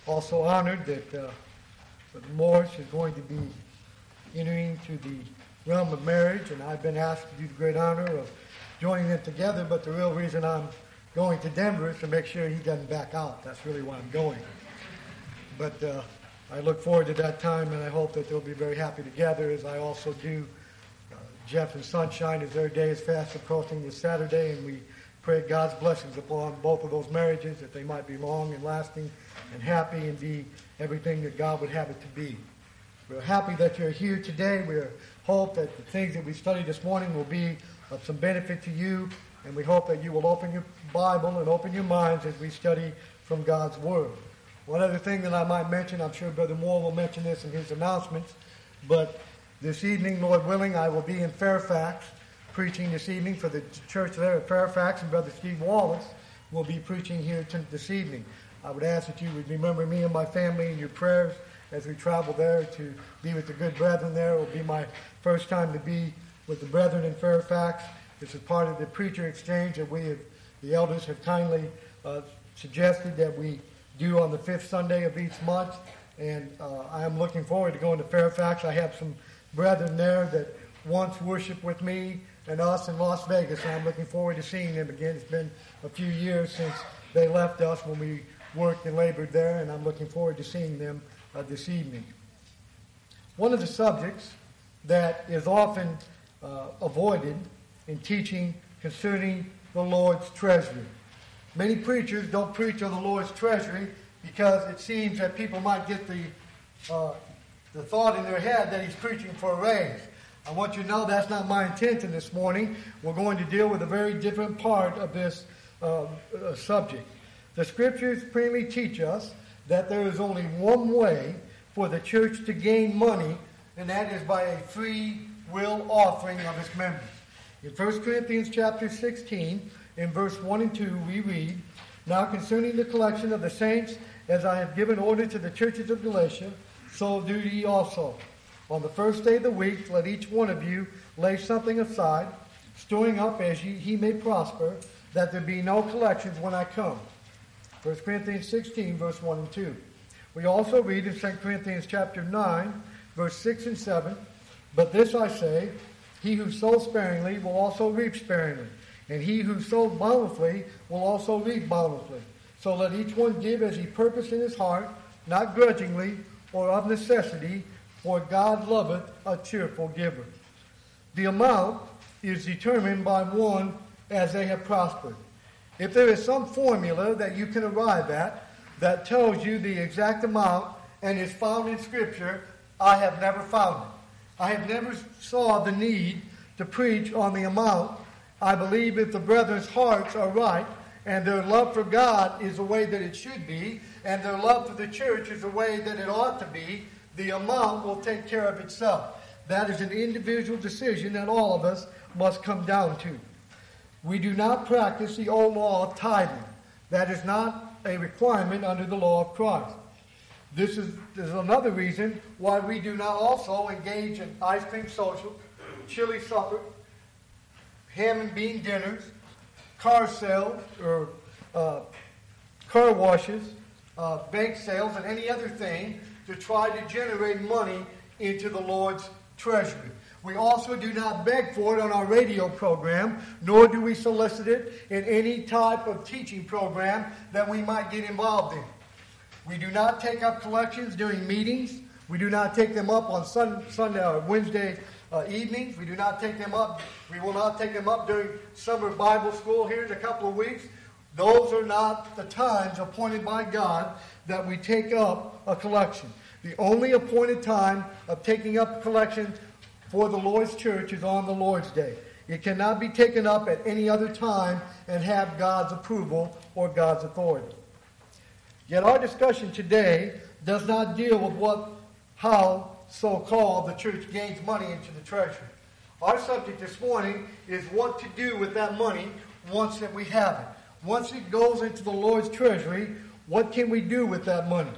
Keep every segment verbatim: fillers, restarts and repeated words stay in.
Also honored that uh, Brother Morris is going to be entering to the realm of marriage, and I've been asked to do the great honor of joining them together, but the real reason I'm going to Denver is to make sure he doesn't back out. That's really why I'm going. But uh, I look forward to that time, and I hope that they'll be very happy together, as I also do uh, Jeff and Sunshine, as their day is fast approaching this Saturday, and we pray God's blessings upon both of those marriages, that they might be long and lasting and happy and be everything that God would have it to be. We're happy that you're here today. We hope that the things that we studied this morning will be of some benefit to you, and we hope that you will open your Bible and open your minds as we study from God's Word. One other thing that I might mention, I'm sure Brother Moore will mention this in his announcements, but this evening, Lord willing, I will be in Fairfax preaching this evening for the church there at Fairfax, and Brother Steve Wallace will be preaching here t- this evening. I would ask that you would remember me and my family in your prayers as we travel there to be with the good brethren there. It will be my first time to be with the brethren in Fairfax. This is part of the preacher exchange that we have, the elders have kindly uh, suggested that we do on the fifth Sunday of each month. And uh, I am looking forward to going to Fairfax. I have some brethren there that once worshiped with me and us in Las Vegas, and I'm looking forward to seeing them again. It's been a few years since they left us when we worked and labored there, and I'm looking forward to seeing them uh, this evening. One of the subjects that is often uh, avoided in teaching concerning the Lord's treasury. Many preachers don't preach on the Lord's treasury because it seems that people might get the uh, the thought in their head that he's preaching for a raise. I want you to know that's not my intention this morning. We're going to deal with a very different part of this uh, uh, subject. The Scriptures plainly teach us that there is only one way for the church to gain money, and that is by a free will offering of its members. In First Corinthians chapter sixteen, in verse one and two, we read, "Now concerning the collection of the saints, as I have given order to the churches of Galatia, so do ye also. On the first day of the week, let each one of you lay something aside, storing up as ye, he may prosper, that there be no collections when I come." First Corinthians sixteen, verse one and two. We also read in Second Corinthians chapter nine, verse six and seven, "But this I say, he who sows sparingly will also reap sparingly, and he who sows bountifully will also reap bountifully. So let each one give as he purposed in his heart, not grudgingly or of necessity, for God loveth a cheerful giver." The amount is determined by one as they have prospered. If there is some formula that you can arrive at that tells you the exact amount and is found in Scripture, I have never found it. I have never saw the need to preach on the amount. I believe if the brethren's hearts are right and their love for God is the way that it should be, and their love for the church is the way that it ought to be, the amount will take care of itself. That is an individual decision that all of us must come down to. We do not practice the old law of tithing. That is not a requirement under the law of Christ. This is, this is another reason why we do not also engage in ice cream social, chili supper, ham and bean dinners, car sales, or uh, car washes, uh, bake sales, and any other thing to try to generate money into the Lord's treasury. We also do not beg for it on our radio program, nor do we solicit it in any type of teaching program that we might get involved in. We do not take up collections during meetings. We do not take them up on Sunday, Sunday or Wednesday uh, evenings. We do not take them up. We will not take them up during summer Bible school here in a couple of weeks. Those are not the times appointed by God that we take up a collection. The only appointed time of taking up a collection for the Lord's church is on the Lord's Day. It cannot be taken up at any other time and have God's approval or God's authority. Yet our discussion today does not deal with what, how so-called the church gains money into the treasury. Our subject this morning is what to do with that money once that we have it. Once it goes into the Lord's treasury, what can we do with that money?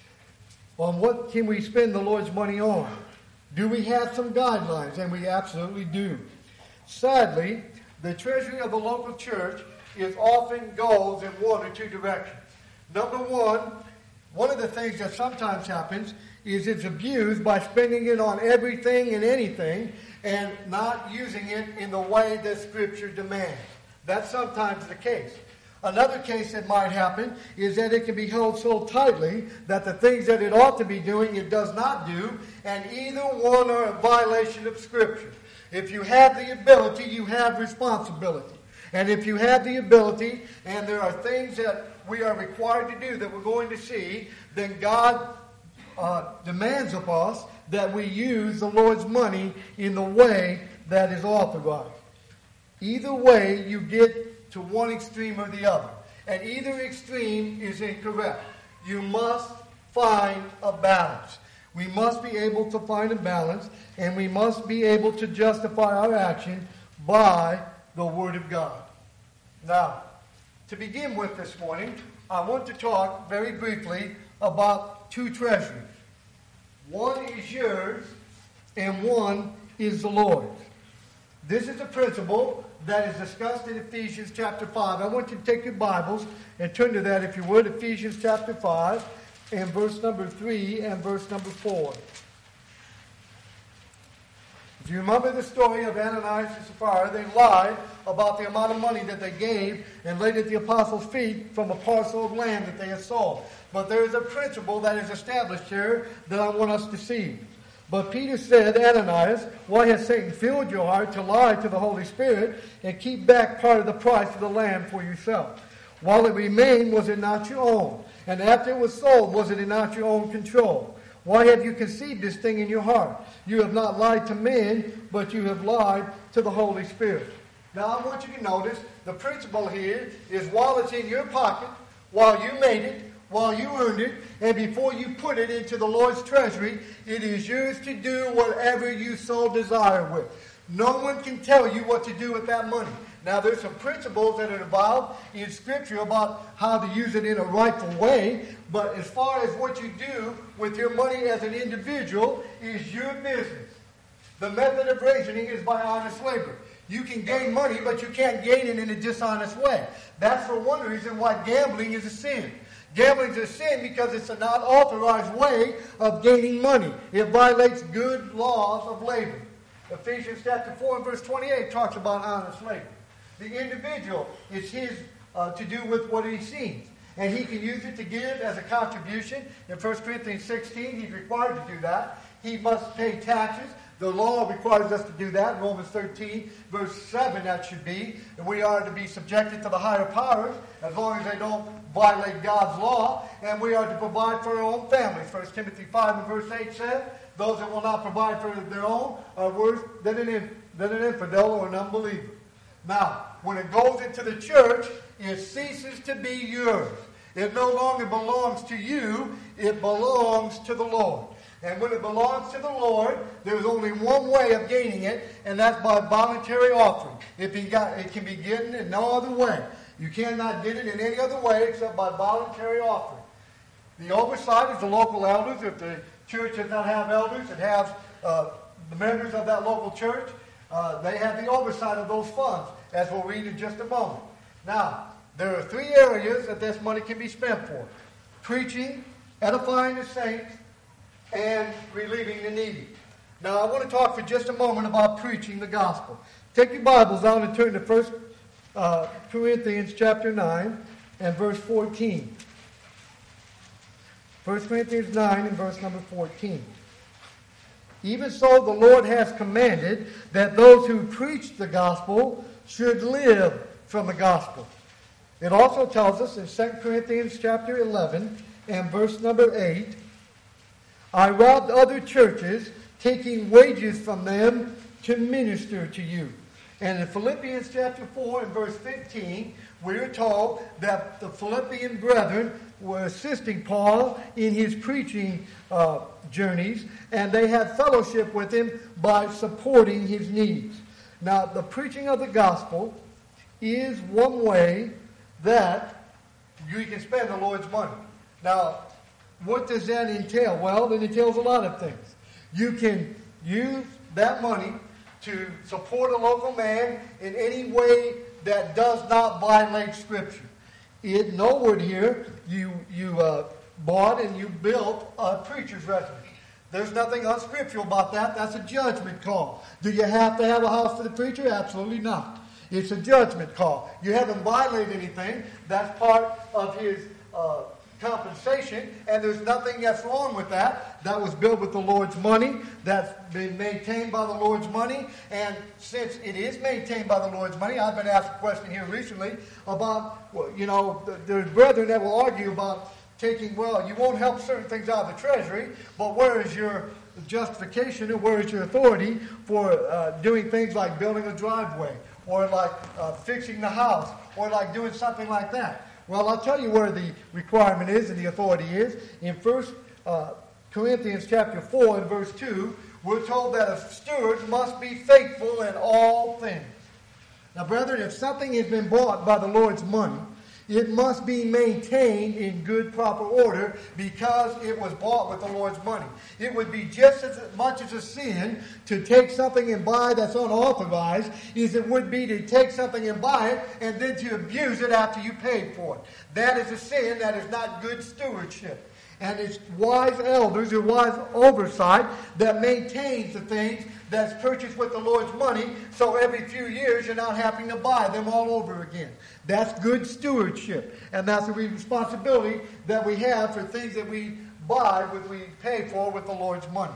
On what can we spend the Lord's money on? Do we have some guidelines? And we absolutely do. Sadly, the treasury of the local church is often goes in one or two directions. Number one, one of the things that sometimes happens is it's abused by spending it on everything and anything and not using it in the way that Scripture demands. That's sometimes the case. Another case that might happen is that it can be held so tightly that the things that it ought to be doing, it does not do, and either one are a violation of Scripture. If you have the ability, you have responsibility. And if you have the ability, and there are things that we are required to do that we're going to see, then God uh, demands of us that we use the Lord's money in the way that is authorized. Either way, you get to one extreme or the other. And either extreme is incorrect. You must find a balance. We must be able to find a balance, and we must be able to justify our action by the Word of God. Now, to begin with this morning, I want to talk very briefly about two treasuries. One is yours, and one is the Lord's. This is a principle that is discussed in Ephesians chapter five. I want you to take your Bibles and turn to that, if you would, Ephesians chapter five, and verse number three and verse number four. If you remember the story of Ananias and Sapphira, they lied about the amount of money that they gave and laid at the apostles' feet from a parcel of land that they had sold. But there is a principle that is established here that I want us to see. But Peter said, Ananias, why has Satan filled your heart to lie to the Holy Spirit and keep back part of the price of the land for yourself? While it remained, was it not your own? And after it was sold, was it not your own control? Why have you conceived this thing in your heart? You have not lied to men, but you have lied to the Holy Spirit. Now I want you to notice the principle here is while it's in your pocket, while you made it, while you earned it, and before you put it into the Lord's treasury, it is yours to do whatever you so desire with. No one can tell you what to do with that money. Now, there's some principles that are involved in Scripture about how to use it in a rightful way, but as far as what you do with your money as an individual is your business. The method of raising it is by honest labor. You can gain money, but you can't gain it in a dishonest way. That's for one reason why gambling is a sin. Gambling is a sin because it's a not authorized way of gaining money. It violates good laws of labor. Ephesians chapter four and verse twenty-eight talks about honest labor. The individual, it's his uh, to do with what he sees. And he can use it to give as a contribution. In First Corinthians sixteen, he's required to do that. He must pay taxes. The law requires us to do that. In Romans thirteen, verse seven, that should be. And we are to be subjected to the higher powers as long as they don't violate God's law. And we are to provide for our own families. First Timothy five and verse eight says, those that will not provide for their own are worse than an, than an infidel or an unbeliever. Now, when it goes into the church, it ceases to be yours. It no longer belongs to you. It belongs to the Lord. And when it belongs to the Lord, there's only one way of gaining it, and that's by voluntary offering. If he got, it can be given in no other way. You cannot get it in any other way except by voluntary offering. The oversight is the local elders. If the church does not have elders, it has uh, the members of that local church. Uh, they have the oversight of those funds, as we'll read in just a moment. Now, there are three areas that this money can be spent for. Preaching, edifying the saints, and relieving the needy. Now, I want to talk for just a moment about preaching the gospel. Take your Bibles down and turn to First uh, Corinthians chapter nine and verse fourteen. First Corinthians nine and verse number fourteen. Even so, the Lord has commanded that those who preach the gospel should live from the gospel. It also tells us in Second Corinthians chapter eleven and verse number eight, I robbed other churches, taking wages from them to minister to you. And in Philippians chapter four and verse fifteen, we are told that the Philippian brethren were assisting Paul in his preaching uh, journeys, and they had fellowship with him by supporting his needs. Now, the preaching of the gospel is one way that you can spend the Lord's money. Now, what does that entail? Well, it entails a lot of things. You can use that money to support a local man in any way that does not violate Scripture. In no word here, you you uh, bought and you built a preacher's residence. There's nothing unscriptural about that. That's a judgment call. Do you have to have a house for the preacher? Absolutely not. It's a judgment call. You haven't violated anything. That's part of his uh, compensation, and there's nothing that's wrong with that. That was built with the Lord's money. That's been maintained by the Lord's money, and since it is maintained by the Lord's money, I've been asked a question here recently about, well, you know, there's brethren that will argue about taking, well, you won't help certain things out of the treasury, but where is your justification and where is your authority for uh, doing things like building a driveway or like uh, fixing the house or like doing something like that? Well, I'll tell you where the requirement is and the authority is. In First uh, Corinthians chapter four and verse two, we're told that a steward must be faithful in all things. Now, brethren, if something has been bought by the Lord's money, it must be maintained in good, proper order because it was bought with the Lord's money. It would be just as much as a sin to take something and buy that's unauthorized as it would be to take something and buy it and then to abuse it after you paid for it. That is a sin. That is not good stewardship. And it's wise elders or wise oversight that maintains the things that's purchased with the Lord's money, so every few years you're not having to buy them all over again. That's good stewardship. And that's the responsibility that we have for things that we buy, what we pay for with the Lord's money.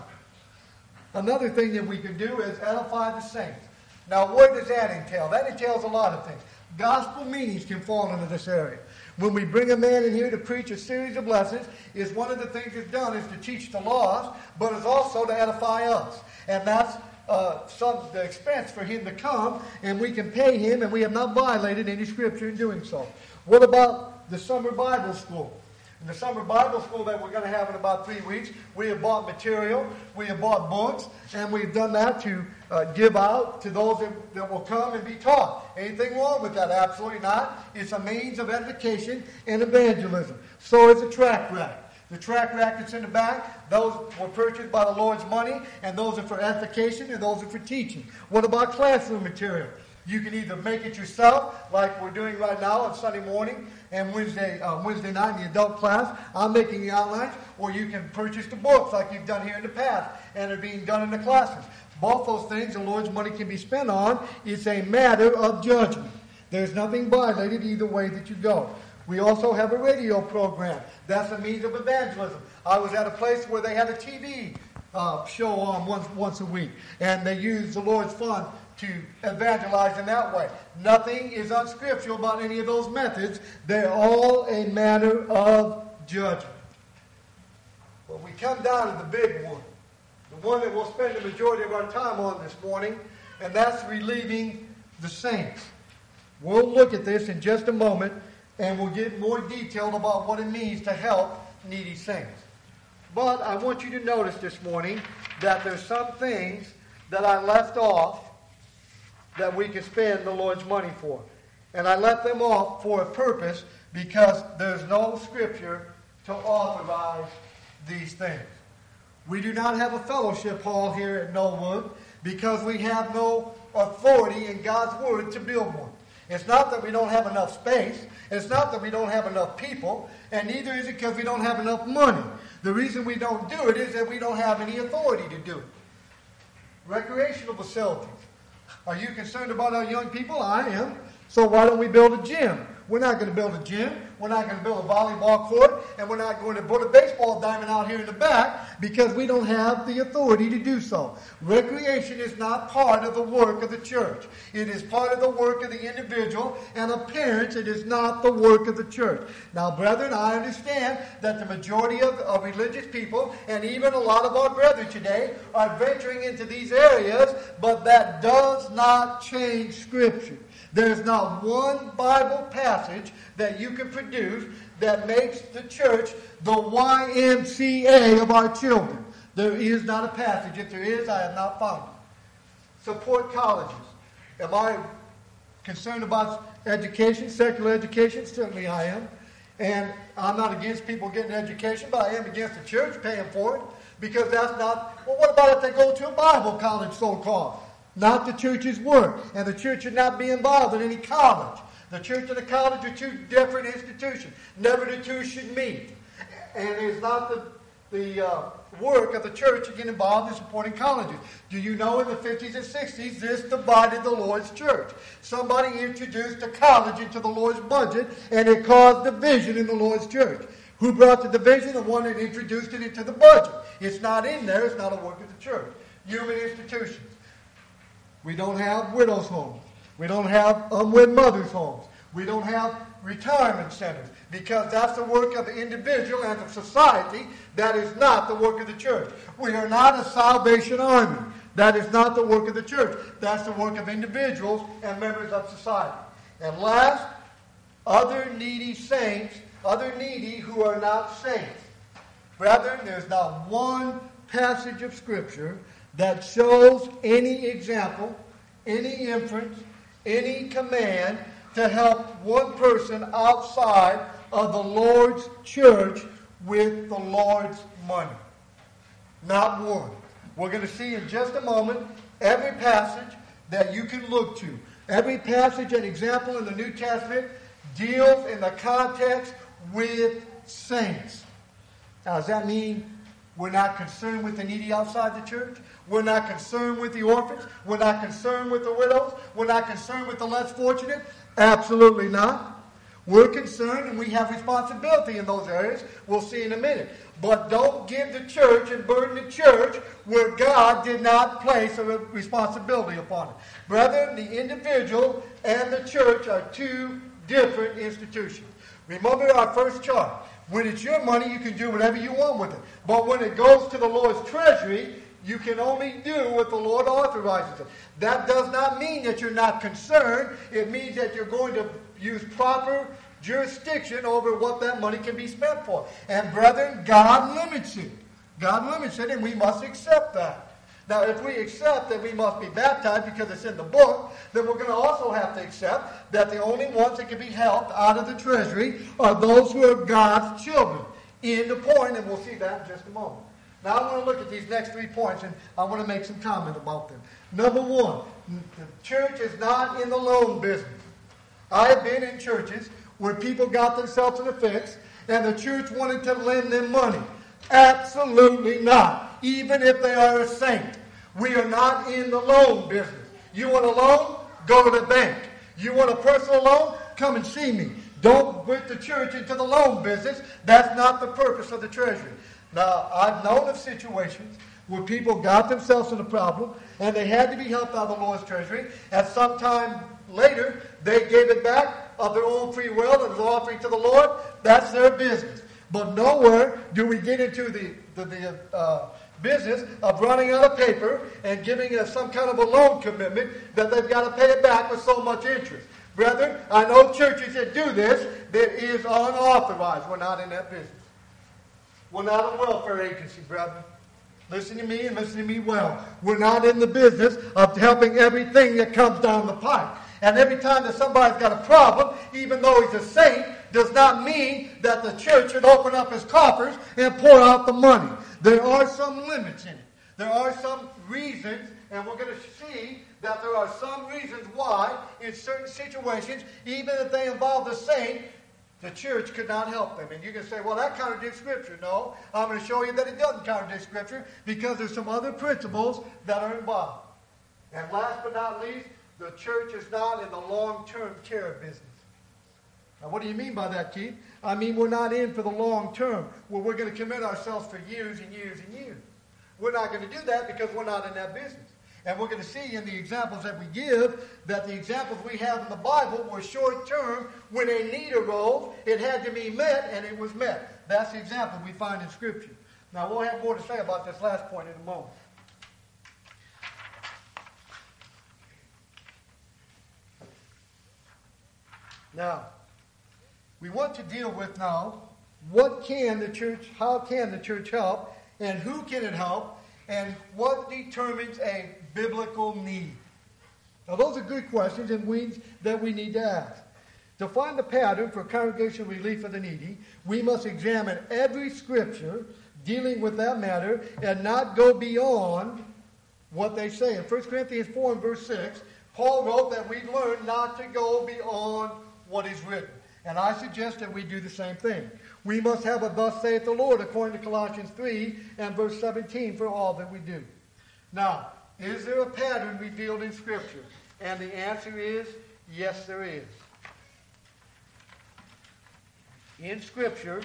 Another thing that we can do is edify the saints. Now, what does that entail? That entails a lot of things. Gospel meanings can fall into this area. When we bring a man in here to preach a series of lessons, is one of the things that's done is to teach the laws, but it's also to edify us. And that's uh, some the expense for him to come, and we can pay him, and we have not violated any scripture in doing so. What about the summer Bible school? In the summer Bible school that we're going to have in about three weeks, we have bought material, we have bought books, and we've done that to uh, give out to those that, that will come and be taught. Anything wrong with that? Absolutely not. It's a means of edification and evangelism. So is a tract rack. The tract rack that's in the back, those were purchased by the Lord's money, and those are for edification, and those are for teaching. What about classroom material? You can either make it yourself, like we're doing right now on Sunday morning and Wednesday uh, Wednesday night in the adult class. I'm making the outlines, or you can purchase the books like you've done here in the past, and they're being done in the classes. Both those things the Lord's money can be spent on. It's a matter of judgment. There's nothing violated either way that you go. We also have a radio program. That's a means of evangelism. I was at a place where they had a T V uh, show on once once a week, and they used the Lord's fund to evangelize in that way. Nothing is unscriptural about any of those methods. They're all a matter of judgment. But we come down to the big one, the one that we'll spend the majority of our time on this morning, and that's relieving the saints. We'll look at this in just a moment, and we'll get more detailed about what it means to help needy saints. But I want you to notice this morning that there's some things that I left off that we can spend the Lord's money for. And I left them off for a purpose because there's no scripture to authorize these things. We do not have a fellowship hall here at Knollwood because we have no authority in God's Word to build one. It's not that we don't have enough space. It's not that we don't have enough people. And neither is it because we don't have enough money. The reason we don't do it is that we don't have any authority to do it. Recreational facilities. Are you concerned about our young people? I am. So why don't we build a gym? We're not going to build a gym. We're not going to build a volleyball court. And we're not going to put a baseball diamond out here in the back because we don't have the authority to do so. Recreation is not part of the work of the church. It is part of the work of the individual. And a parent, it is not the work of the church. Now, brethren, I understand that the majority of, of religious people and even a lot of our brethren today are venturing into these areas, but that does not change Scripture. There's not one Bible passage that you can produce that makes the church the Y M C A of our children. There is not a passage. If there is, I have not found it. Support colleges. Am I concerned about education, secular education? Certainly I am. And I'm not against people getting education, but I am against the church paying for it because that's not... Well, what about if they go to a Bible college, so-called? Not the church's work. And the church should not be involved in any college. The church and the college are two different institutions. Never the two should meet. And it's not the, the uh, work of the church to get involved in supporting colleges. Do you know in the fifties and sixties, this divided the Lord's church. Somebody introduced a college into the Lord's budget, and it caused division in the Lord's church. Who brought the division? The one that introduced it into the budget. It's not in there. It's not a work of the church. Human institutions. We don't have widows' homes. We don't have unwed mothers' homes. We don't have retirement centers, because that's the work of the individual and of society. That is not the work of the church. We are not a Salvation Army. That is not the work of the church. That's the work of individuals and members of society. And last, other needy saints, other needy who are not saints. Brethren, there's not one passage of Scripture that shows any example, any inference, any command to help one person outside of the Lord's church with the Lord's money. Not one. We're going to see in just a moment every passage that you can look to. Every passage and example in the New Testament deals in the context with saints. Now, does that mean we're not concerned with the needy outside the church? We're not concerned with the orphans? We're not concerned with the widows? We're not concerned with the less fortunate? Absolutely not. We're concerned and we have responsibility in those areas. We'll see in a minute. But don't give the church and burden the church where God did not place a responsibility upon it. Brethren, the individual and the church are two different institutions. Remember our first chart. When it's your money, you can do whatever you want with it. But when it goes to the Lord's treasury, you can only do what the Lord authorizes it. That does not mean that you're not concerned. It means that you're going to use proper jurisdiction over what that money can be spent for. And brethren, God limits it. God limits it, and we must accept that. Now, if we accept that we must be baptized because it's in the book, then we're going to also have to accept that the only ones that can be helped out of the treasury are those who are God's children. In the point, and we'll see that in just a moment. Now, I want to look at these next three points, and I want to make some comment about them. Number one, the church is not in the loan business. I have been in churches where people got themselves in a fix, and the church wanted to lend them money. Absolutely not, even if they are a saint. We are not in the loan business. You want a loan? Go to the bank. You want a personal loan? Come and see me. Don't put the church into the loan business. That's not the purpose of the treasury. Now, I've known of situations where people got themselves in a problem and they had to be helped out of the Lord's treasury. At some time later, they gave it back of their own free will and was offering to the Lord. That's their business. But nowhere do we get into the, the, the uh, business of running out of paper and giving us some kind of a loan commitment that they've got to pay it back with so much interest. Brethren, I know churches that do this that is unauthorized. We're not in that business. We're not a welfare agency, brethren. Listen to me and listen to me well. We're not in the business of helping everything that comes down the pipe. And every time that somebody's got a problem, even though he's a saint, does not mean that the church should open up his coffers and pour out the money. There are some limits in it. There are some reasons, and we're going to see that there are some reasons why, in certain situations, even if they involve the saint, the church could not help them. And you can say, well, that contradicts Scripture. No, I'm going to show you that it doesn't contradict Scripture because there's some other principles that are involved. And last but not least, the church is not in the long-term care business. Now, what do you mean by that, Keith? I mean we're not in for the long term, where we're going to commit ourselves for years and years and years. We're not going to do that because we're not in that business. And we're going to see in the examples that we give that the examples we have in the Bible were short-term. When a need arose, it had to be met, and it was met. That's the example we find in Scripture. Now, we'll have more to say about this last point in a moment. Now, we want to deal with now, what can the church, how can the church help, and who can it help, and what determines a biblical need? Now, those are good questions and we, that we need to ask. To find the pattern for congregational relief for the needy, we must examine every Scripture dealing with that matter and not go beyond what they say. In First Corinthians four and verse six, Paul wrote that we learn not to go beyond what is written. And I suggest that we do the same thing. We must have a thus saith the Lord, according to Colossians three and verse seventeen, for all that we do. Now, is there a pattern revealed in Scripture? And the answer is, yes, there is. In Scripture,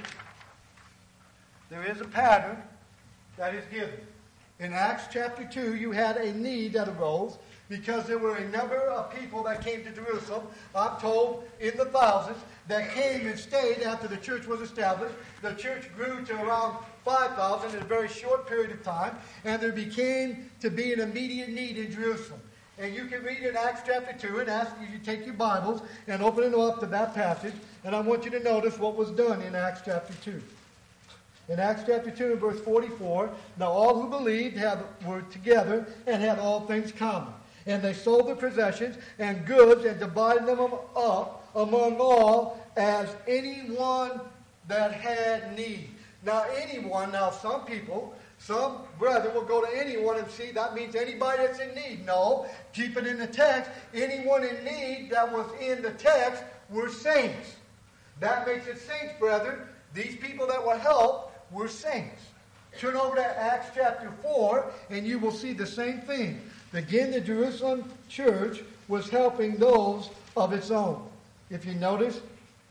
there is a pattern that is given. In Acts chapter two, you had a need that arose because there were a number of people that came to Jerusalem, I'm told in the thousands, that came and stayed after the church was established. The church grew to around five thousand in a very short period of time, and there became to be an immediate need in Jerusalem. And you can read in Acts chapter two and ask you to take your Bibles and open it up to that passage, and I want you to notice what was done in Acts chapter two. In Acts chapter two and verse forty-four, now all who believed had, were together and had all things common. And they sold their possessions and goods and divided them up among all as anyone that had need. Now anyone, now some people, some brethren will go to anyone and see that means anybody that's in need. No, keep it in the text. Anyone in need that was in the text were saints. That makes it saints, brethren. These people that were helped were saints. Turn over to Acts chapter four and you will see the same thing. Again, the Jerusalem church was helping those of its own. If you notice,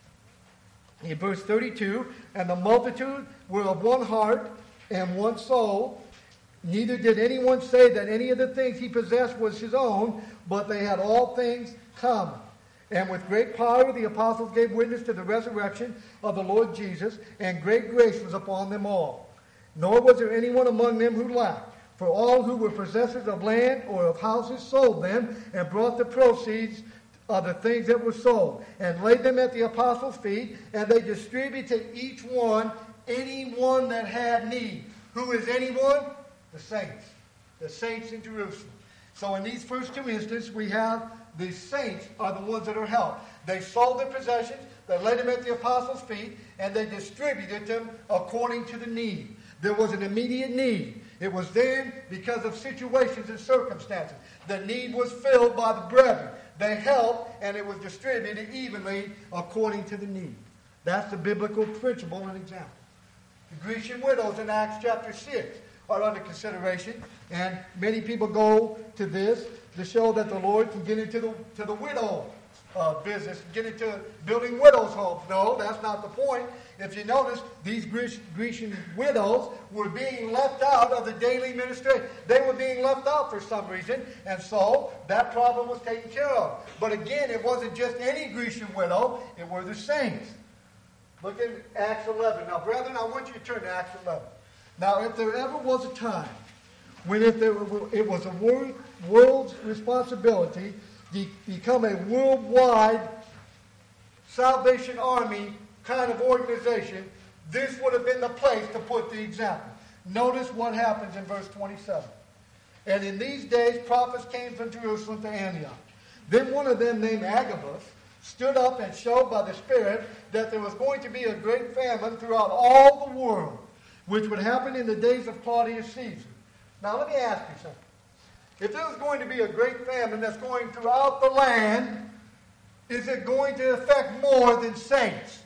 in verse thirty-two, and the multitude were of one heart and one soul. Neither did anyone say that any of the things he possessed was his own, but they had all things common. And with great power the apostles gave witness to the resurrection of the Lord Jesus, and great grace was upon them all. Nor was there anyone among them who lacked. For all who were possessors of land or of houses sold them, and brought the proceeds of the things that were sold, and laid them at the apostles' feet, and they distributed to each one anyone that had need. Who is anyone? The saints. The saints in Jerusalem. So in these first two instances, we have the saints are the ones that are helped. They sold their possessions, they laid them at the apostles' feet, and they distributed them according to the need. There was an immediate need. It was then because of situations and circumstances. The need was filled by the brethren. They helped, and it was distributed evenly according to the need. That's the biblical principle and example. The Grecian widows in Acts chapter six are under consideration, and many people go to this to show that the Lord can get into the, to the widow uh, business, get into building widows' homes. No, that's not the point. If you notice, these Grecian widows were being left out of the daily ministry. They were being left out for some reason, and so that problem was taken care of. But again, it wasn't just any Grecian widow, it were the saints. Look at Acts eleven. Now, brethren, I want you to turn to Acts eleven. Now, if there ever was a time when if there were, it was a world, world's responsibility to become a worldwide Salvation Army kind of organization, this would have been the place to put the example. Notice what happens in verse twenty-seven. And in these days prophets came from Jerusalem to Antioch. Then one of them named Agabus stood up and showed by the Spirit that there was going to be a great famine throughout all the world, which would happen in the days of Claudius Caesar. Now let me ask you something. If there was going to be a great famine that's going throughout the land, is it going to affect more than saints?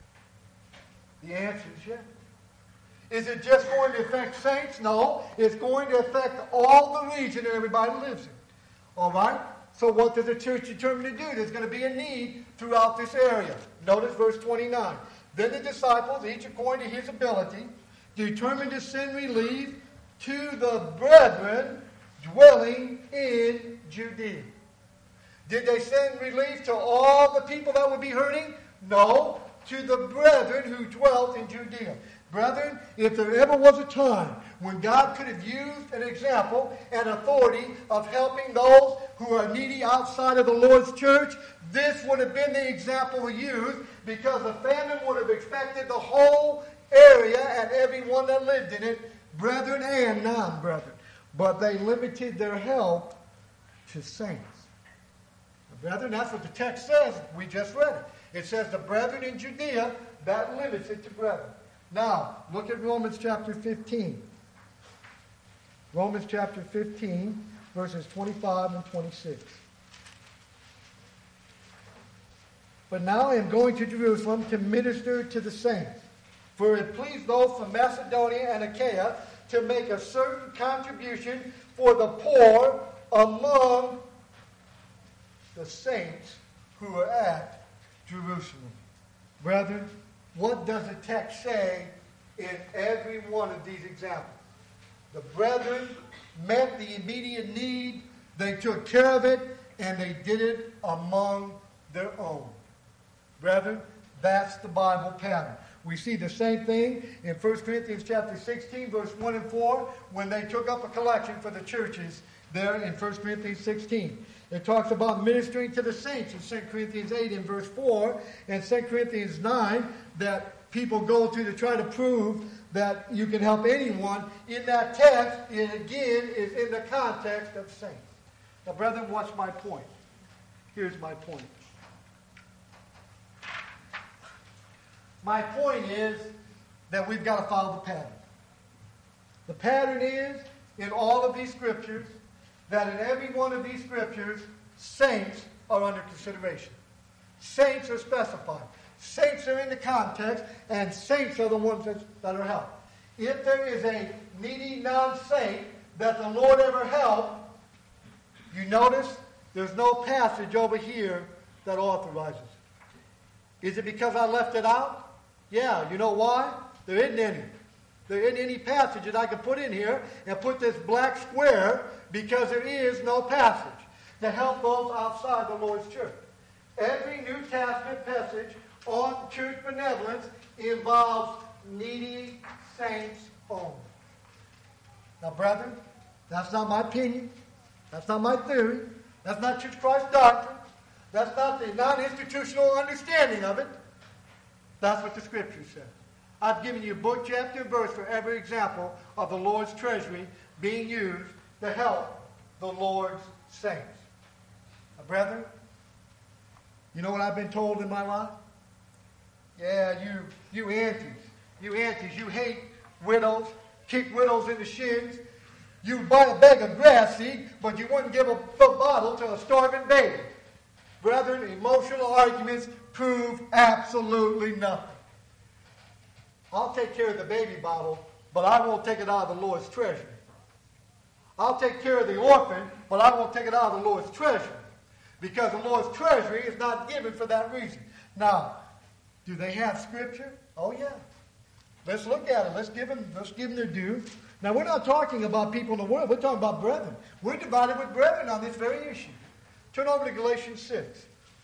The answer is yes. Is it just going to affect saints? No. It's going to affect all the region that everybody lives in. All right? So what does the church determine to do? There's going to be a need throughout this area. Notice verse twenty-nine. Then the disciples, each according to his ability, determined to send relief to the brethren dwelling in Judea. Did they send relief to all the people that would be hurting? No. To the brethren who dwelt in Judea. Brethren, if there ever was a time when God could have used an example and authority of helping those who are needy outside of the Lord's church, this would have been the example used, because the famine would have affected the whole area and everyone that lived in it, brethren and non-brethren. But they limited their help to saints. Brethren, that's what the text says. We just read it. It says the brethren in Judea, that limits it to brethren. Now, look at Romans chapter fifteen. Romans chapter fifteen, verses twenty-five and twenty-six. But now I am going to Jerusalem to minister to the saints, For it pleased those from Macedonia and Achaia to make a certain contribution for the poor among the saints who are at Jerusalem. Brethren, what does the text say in every one of these examples? The brethren met the immediate need, they took care of it, and they did it among their own. Brethren, that's the Bible pattern. We see the same thing in First Corinthians chapter sixteen, verse one and four, when they took up a collection for the churches there in First Corinthians sixteen. It talks about ministering to the saints in Second Corinthians eight in verse four, and Second Corinthians nine, that people go to to try to prove that you can help anyone. In that text, it again is in the context of saints. Now, brethren, what's my point? Here's my point. My point is that we've got to follow the pattern. The pattern is, in all of these scriptures, that in every one of these scriptures, saints are under consideration. Saints are specified. Saints are in the context, and saints are the ones that, that are helped. If there is a needy non-saint that the Lord ever helped, you notice there's no passage over here that authorizes it. Is it because I left it out? Yeah, you know why? There isn't any. There isn't any passage that I can put in here and put this black square because there is no passage to help those outside the Lord's church. Every New Testament passage on church benevolence involves needy saints only. Now, brethren, that's not my opinion. That's not my theory. That's not Church of Christ doctrine. That's not the non-institutional understanding of it. That's what the Scripture says. I've given you book, chapter, and verse for every example of the Lord's treasury being used to help the Lord's saints. Now, brethren, you know what I've been told in my life? Yeah, you, you aunties, you aunties, you hate widows, kick widows in the shins. You buy a bag of grass seed, but you wouldn't give a, a bottle to a starving baby. Brethren, emotional arguments prove absolutely nothing. I'll take care of the baby bottle, but I won't take it out of the Lord's treasury. I'll take care of the orphan, but I won't take it out of the Lord's treasury. Because the Lord's treasury is not given for that reason. Now, do they have Scripture? Oh, yeah. Let's look at it. Let's give them, let's give them their due. Now, we're not talking about people in the world. We're talking about brethren. We're divided with brethren on this very issue. Turn over to Galatians six.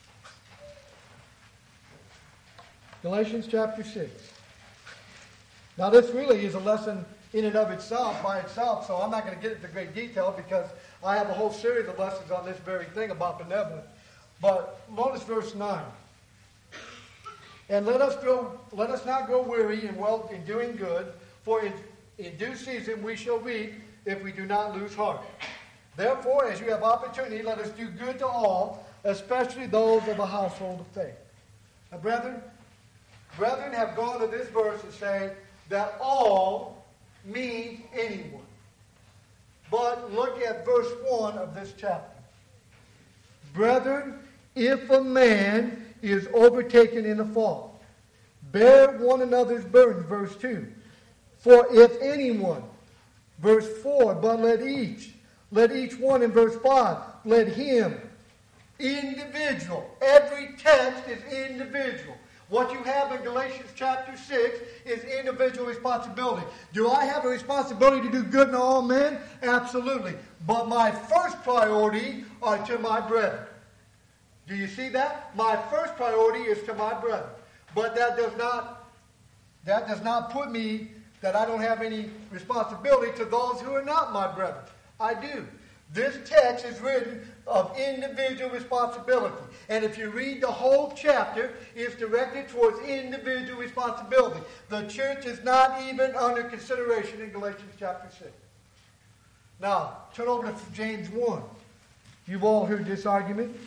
Galatians chapter six. Now, this really is a lesson in and of itself, by itself, so I'm not going to get into great detail because I have a whole series of lessons on this very thing about benevolence. But notice verse nine. And let us go, let us not grow weary in well in doing good, for in, in due season we shall reap if we do not lose heart. Therefore, as you have opportunity, let us do good to all, especially those of a household of faith. Now, brethren, brethren have gone to this verse and say that all means anyone. But look at verse one of this chapter. Brethren, if a man is overtaken in a fault, bear one another's burdens, verse two. For if anyone, verse four, but let each, let each one in verse five, let him, individual. Every text is individual. What you have in Galatians chapter six is individual responsibility. Do I have a responsibility to do good to all men? Absolutely. But my first priority are to my brethren. Do you see that? My first priority is to my brethren. But that does not, that does not put me that I don't have any responsibility to those who are not my brethren. I do. This text is written of individual responsibility. And if you read the whole chapter, it's directed towards individual responsibility. The church is not even under consideration in Galatians chapter six. Now, turn over to James one. You've all heard this argument.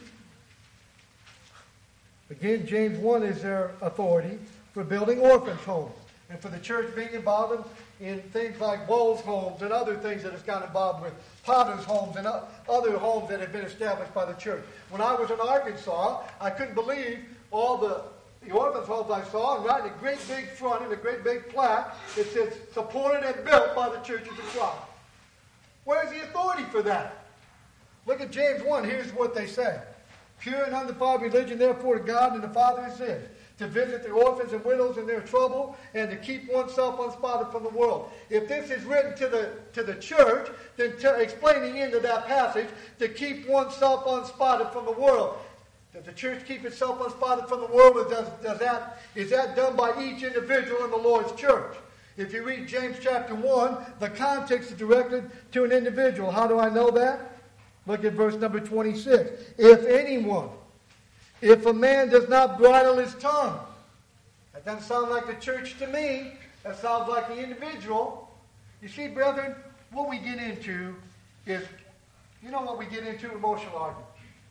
Again, James one is their authority for building orphans' homes and for the church being involved in, in things like Bowles homes and other things that it's got involved with, Potter's homes and other homes that have been established by the church. When I was in Arkansas, I couldn't believe all the the orphans' homes I saw, and right in a great big front and a great big plaque, it says, supported and built by the Churches of Christ. Where's the authority for that? Look at James one. Here's what they say. Pure and undefiled religion, therefore, to God and the Father is this, to visit the orphans and widows in their trouble, and to keep oneself unspotted from the world. If this is written to the to the church, then t- explaining into that passage, to keep oneself unspotted from the world. Does the church keep itself unspotted from the world, or does, does that, is that done by each individual in the Lord's church? If you read James chapter one, the context is directed to an individual. How do I know that? Look at verse number twenty-six. If anyone, if a man does not bridle his tongue, that doesn't sound like the church to me. That sounds like the individual. You see, brethren, what we get into is, you know what we get into? Emotional argument.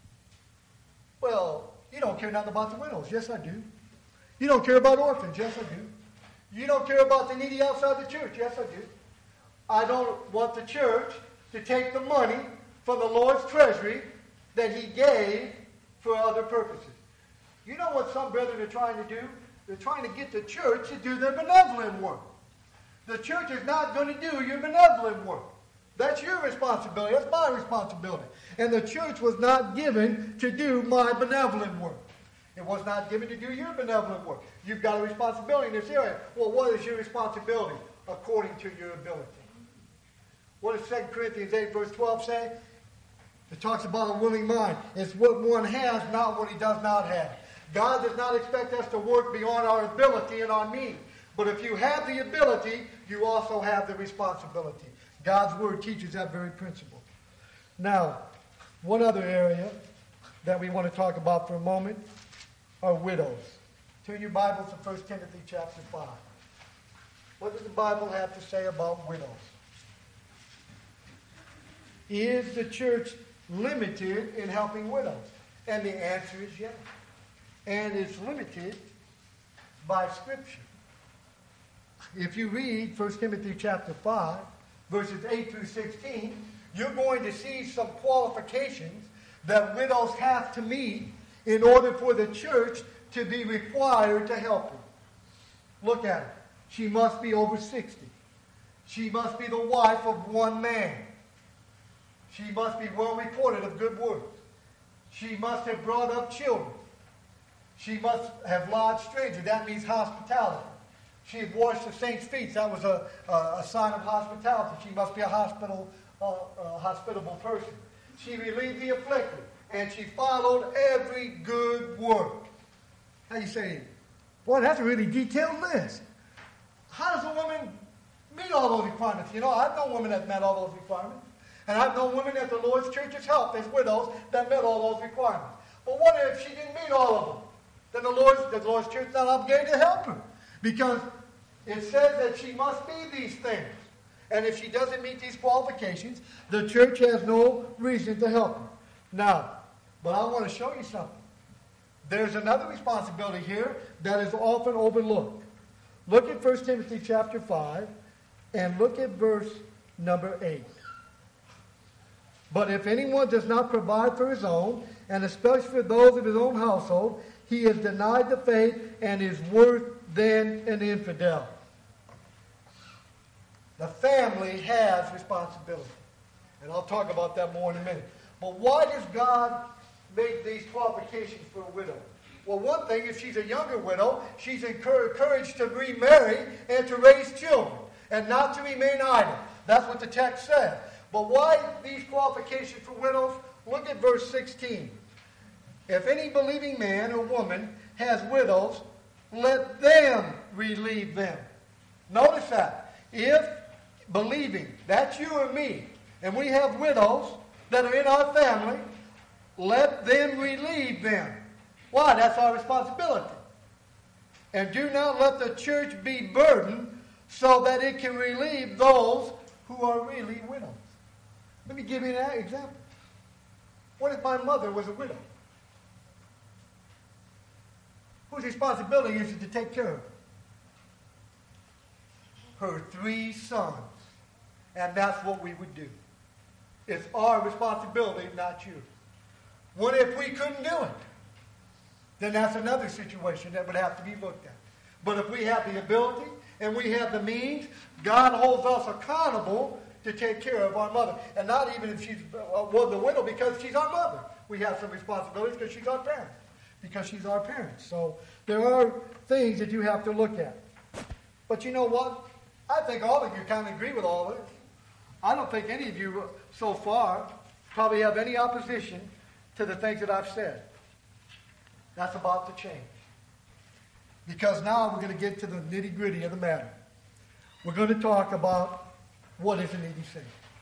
Well, you don't care nothing about the widows. Yes, I do. You don't care about orphans. Yes, I do. You don't care about the needy outside the church. Yes, I do. I don't want the church to take the money from the Lord's treasury that he gave for other purposes. You know what some brethren are trying to do? They're trying to get the church to do their benevolent work. The church is not going to do your benevolent work. That's your responsibility. That's my responsibility. And the church was not given to do my benevolent work. It was not given to do your benevolent work. You've got a responsibility in this area. Well, what is your responsibility? According to your ability. What does Second Corinthians eight verse twelve say? It talks about a willing mind. It's what one has, not what he does not have. God does not expect us to work beyond our ability and our means. But if you have the ability, you also have the responsibility. God's Word teaches that very principle. Now, one other area that we want to talk about for a moment are widows. Turn your Bibles to First Timothy chapter five. What does the Bible have to say about widows? Is the church limited in helping widows? And the answer is yes. And it's limited by Scripture. If you read First Timothy chapter five, verses eight through sixteen, you're going to see some qualifications that widows have to meet in order for the church to be required to help her. Look at it. She must be over sixty. She must be the wife of one man. She must be well reported of good works. She must have brought up children. She must have lodged strangers. That means hospitality. She had washed the saints' feet. That was a, a, a sign of hospitality. She must be a hospital, uh, uh, hospitable person. She relieved the afflicted. And she followed every good work. How you say, boy, that's a really detailed list. How does a woman meet all those requirements? You know, I've known women that met all those requirements. And I've known women that the Lord's church has helped as widows that met all those requirements. But what if she didn't meet all of them? Then the Lord's, the Lord's church is not obligated to help her. Because it says that she must be these things. And if she doesn't meet these qualifications, the church has no reason to help her. Now, but I want to show you something. There's another responsibility here that is often overlooked. Look at First Timothy chapter five and look at verse number eight. But if anyone does not provide for his own, and especially for those of his own household, he has denied the faith and is worse than an infidel. The family has responsibility. And I'll talk about that more in a minute. But why does God make these qualifications for a widow? Well, one thing, if she's a younger widow, she's encouraged to remarry and to raise children and not to remain idle. That's what the text says. But why these qualifications for widows? Look at verse sixteen. If any believing man or woman has widows, let them relieve them. Notice that. If believing, that's you or me, and we have widows that are in our family, let them relieve them. Why? That's our responsibility. And do not let the church be burdened so that it can relieve those who are really widows. Let me give you an example. What if my mother was a widow? Whose responsibility is it to take care of her? Her three sons. And that's what we would do. It's our responsibility, not yours. What if we couldn't do it? then that's another situation that would have to be looked at. But if we have the ability and we have the means, God holds us accountable to take care of our mother. And not even if she's uh, was the widow, because she's our mother. We have some responsibilities because she's our parent. Because she's our parent. So there are things that you have to look at. But you know what? I think all of you kind of agree with all this. I don't think any of you so far probably have any opposition to the things that I've said. That's about to change. Because now we're going to get to the nitty-gritty of the matter. We're going to talk about what is a needy saint.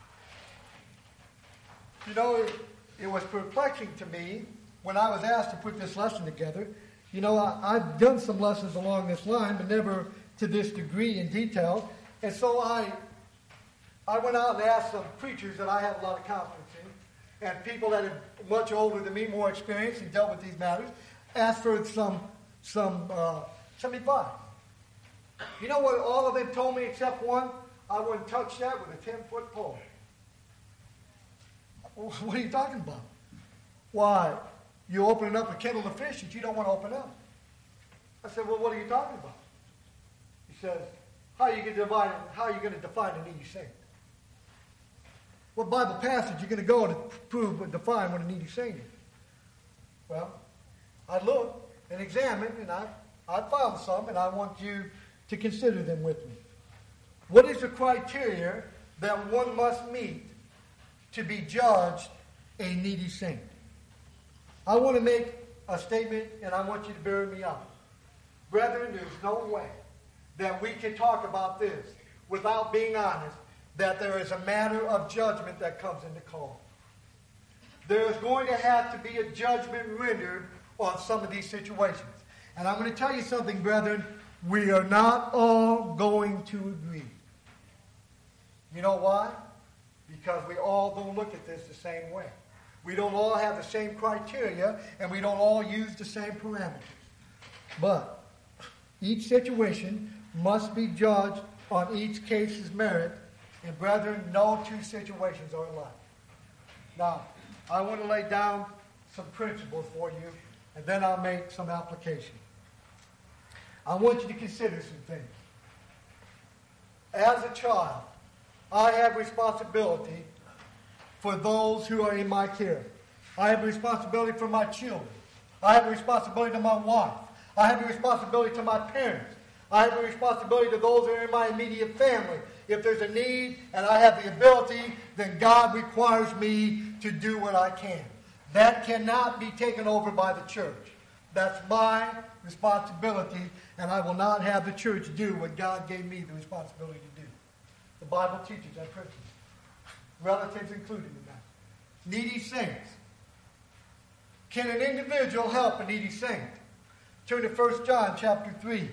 You know, it, it was perplexing to me when I was asked to put this lesson together. You know, I, I've done some lessons along this line, but never to this degree in detail. And so I, I went out and asked some preachers that I have a lot of confidence in, and people that are much older than me, more experienced, and dealt with these matters, asked for some some uh, some advice. You know what all of them told me except one? I wouldn't touch that with a ten-foot pole. What are you talking about? Why? You're opening up a kettle of fish that you don't want to open up. I said, well, what are you talking about? He says, how are you going to define, how are you going to define a needy saint? What Bible passage are you going to go to prove and define what a needy saint is? Well, I looked and examined, and I, I found some, and I want you to consider them with me. What is the criteria that one must meet to be judged a needy saint? I want to make a statement, and I want you to bear me out. Brethren, there's no way that we can talk about this without being honest, that there is a matter of judgment that comes into call. There is going to have to be a judgment rendered on some of these situations. And I'm going to tell you something, brethren. We are not all going to agree. You know why? Because we all don't look at this the same way. We don't all have the same criteria, and we don't all use the same parameters. But each situation must be judged on each case's merit. And brethren, no two situations are alike. Now, I want to lay down some principles for you, and then I'll make some application. I want you to consider some things. As a child, I have responsibility for those who are in my care. I have a responsibility for my children. I have a responsibility to my wife. I have a responsibility to my parents. I have a responsibility to those who are in my immediate family. If there's a need and I have the ability, then God requires me to do what I can. That cannot be taken over by the church. That's my responsibility, and I will not have the church do what God gave me the responsibility to do. The Bible teaches that principle. Relatives included in that. Needy saints. Can an individual help a needy saint? Turn to First John chapter three.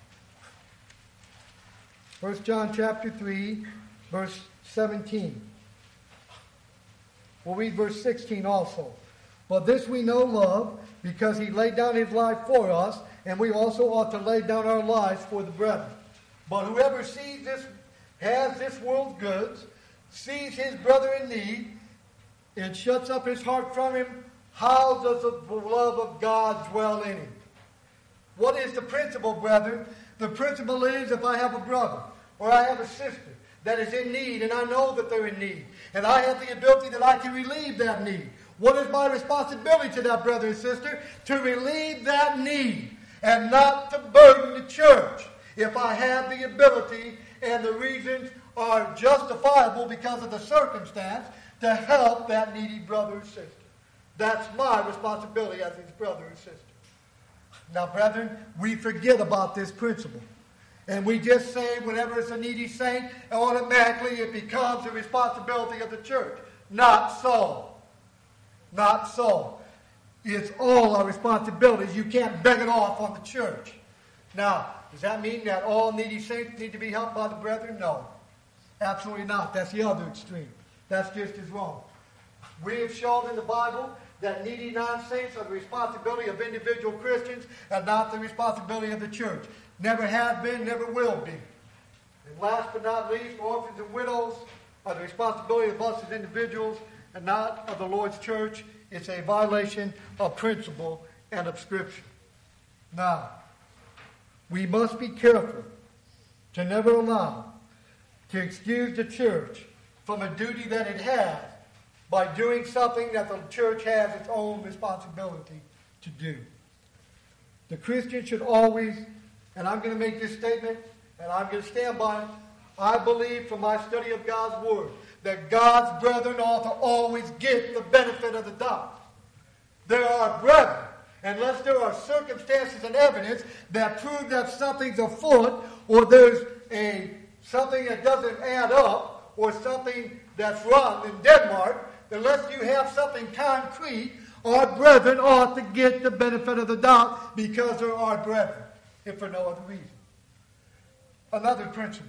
First John chapter three, verse seventeen. We'll read verse sixteen also. But this we know love, because he laid down his life for us, and we also ought to lay down our lives for the brethren. But whoever sees this, has this world's goods, sees his brother in need, and shuts up his heart from him, how does the love of God dwell in him? What is the principle, brethren? The principle is, if I have a brother or I have a sister that is in need, and I know that they're in need, and I have the ability that I can relieve that need, what is my responsibility to that brother and sister? To relieve that need and not to burden the church. If I have the ability and the reasons are justifiable because of the circumstance, to help that needy brother or sister. That's my responsibility as his brother or sister. Now, brethren, we forget about this principle. And we just say whenever it's a needy saint, automatically it becomes the responsibility of the church. Not so. Not so. It's all our responsibilities. You can't beg it off on the church. Now, does that mean that all needy saints need to be helped by the brethren? No. Absolutely not. That's the other extreme. That's just as wrong. We have shown in the Bible that needy non-saints are the responsibility of individual Christians and not the responsibility of the church. Never has been, never will be. And last but not least, orphans and widows are the responsibility of us as individuals and not of the Lord's church. It's a violation of principle and of Scripture. Now, we must be careful to never allow to excuse the church from a duty that it has by doing something that the church has its own responsibility to do. The Christian should always, and I'm going to make this statement, and I'm going to stand by it, I believe from my study of God's Word that God's brethren ought to always get the benefit of the doubt. There are brethren, unless there are circumstances and evidence that prove that something's afoot, or there's a something that doesn't add up, or something that's rotten in Denmark, unless you have something concrete, our brethren ought to get the benefit of the doubt because they're our brethren, if for no other reason. Another principle.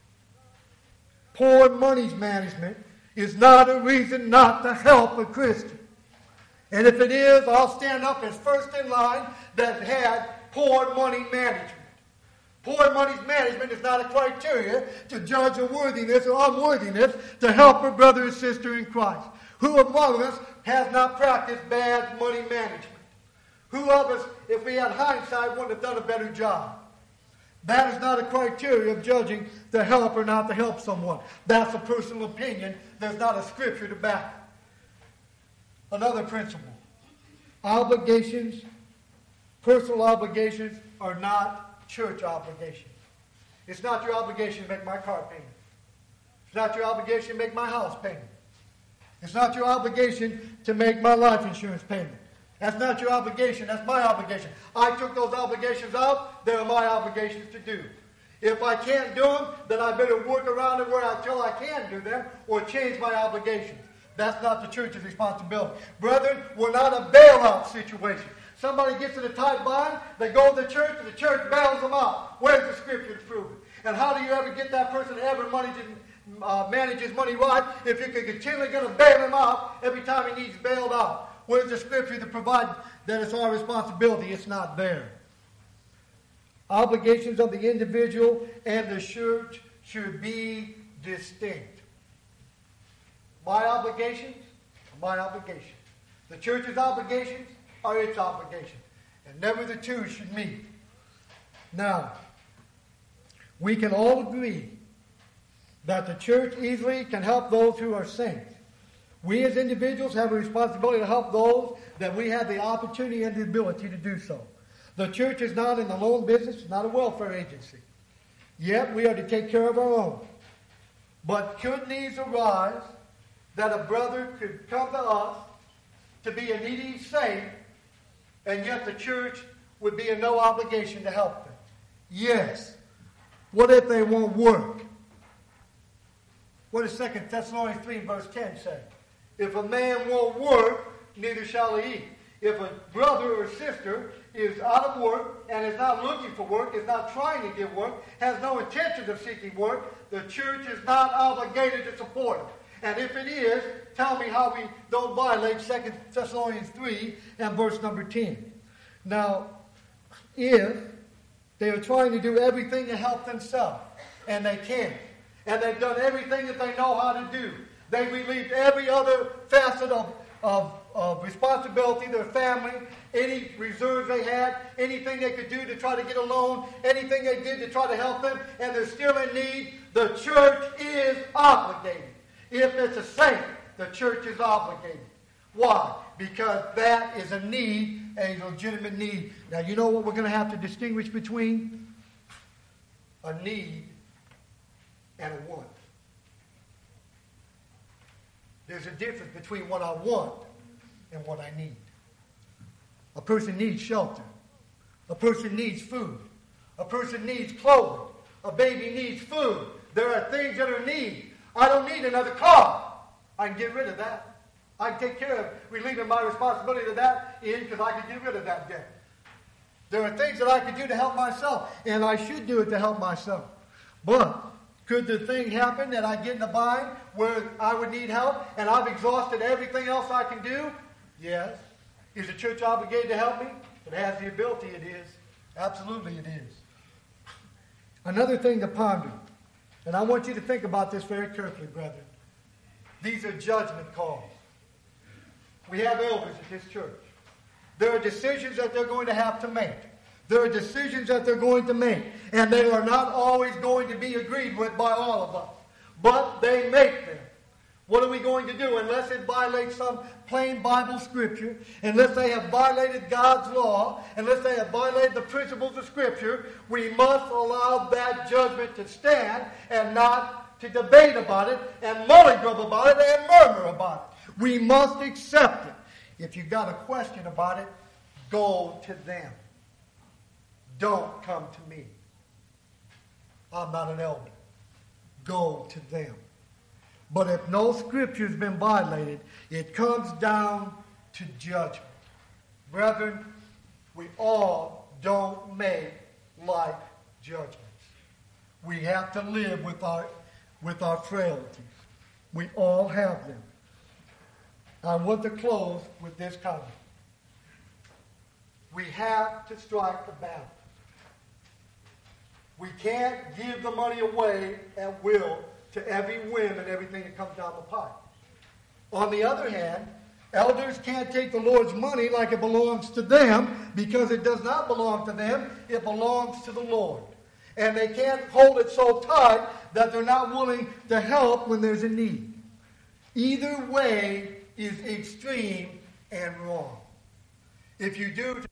Poor money management is not a reason not to help a Christian. And if it is, I'll stand up as first in line that had poor money management. Poor money management is not a criteria to judge a worthiness or unworthiness to help a brother or sister in Christ. Who among us has not practiced bad money management? Who of us, if we had hindsight, wouldn't have done a better job? That is not a criteria of judging to help or not to help someone. That's a personal opinion. There's not a scripture to back it. Another principle. Obligations, personal obligations, are not church obligations. It's not your obligation to make my car payment. It's not your obligation to make my house payment. It's not your obligation to make my life insurance payment. That's not your obligation. That's my obligation. I took those obligations out. They're my obligations to do. If I can't do them, then I better work around it where until I can do them or change my obligations. That's not the church's responsibility. Brethren, we're not a bailout situation. Somebody gets in a tight bind, they go to the church, and the church bails them out. Where's the scripture to prove it? And how do you ever get that person to ever manage, uh, manage his money right if you're continually going to bail him out every time he needs bailed out? Where's the scripture to provide that it's our responsibility? It's not there. Obligations of the individual and the church should be distinct. My obligations are my obligations. The church's obligations are its obligations. And never the two should meet. Now, we can all agree that the church easily can help those who are saints. We as individuals have a responsibility to help those that we have the opportunity and the ability to do so. The church is not in the loan business, it's not a welfare agency. Yet we are to take care of our own. But could needs arise that a brother could come to us to be a needy saint, and yet the church would be in no obligation to help them? Yes. What if they won't work? What does Second Thessalonians three verse ten say? If a man won't work, neither shall he eat. If a brother or sister is out of work and is not looking for work, is not trying to get work, has no intention of seeking work, the church is not obligated to support him. And if it is, tell me how we don't violate Second Thessalonians three and verse number ten. Now, if they are trying to do everything to help themselves, and they can't, and they've done everything that they know how to do, they relieved every other facet of, of, of responsibility, their family, any reserves they had, anything they could do to try to get a loan, anything they did to try to help them, and they're still in need, the church is obligated. If it's a saint, the church is obligated. Why? Because that is a need, a legitimate need. Now, you know what we're going to have to distinguish between? A need and a want. There's a difference between what I want and what I need. A person needs shelter. A person needs food. A person needs clothing. A baby needs food. There are things that are needs. I don't need another car. I can get rid of that. I can take care of relieving my responsibility to that in because I can get rid of that debt. There are things that I can do to help myself, and I should do it to help myself. But could the thing happen that I get in a bind where I would need help and I've exhausted everything else I can do? Yes. Is the church obligated to help me? If it has the ability, it is. Absolutely it is. Another thing to ponder, and I want you to think about this very carefully, brethren. These are judgment calls. We have elders at this church. There are decisions that they're going to have to make. There are decisions that they're going to make, and they are not always going to be agreed with by all of us. But they make them. What are we going to do? Unless it violates some plain Bible scripture, unless they have violated God's law, unless they have violated the principles of Scripture, we must allow that judgment to stand and not to debate about it and mully-grub about it and murmur about it. We must accept it. If you've got a question about it, go to them. Don't come to me. I'm not an elder. Go to them. But if no scripture has been violated, it comes down to judgment. Brethren, we all don't make like judgments. We have to live with our, with our frailties. We all have them. I want to close with this comment. We have to strike a balance. We can't give the money away at will to every whim and everything that comes down the pipe. On the other hand, elders can't take the Lord's money like it belongs to them, because it does not belong to them. It belongs to the Lord. And they can't hold it so tight that they're not willing to help when there's a need. Either way is extreme and wrong. If you do